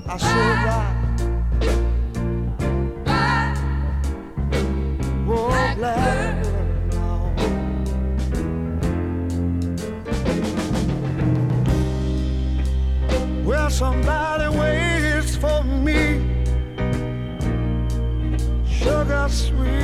I should ride. Oh, black now. Well, somebody waits for me. Sugar sweet.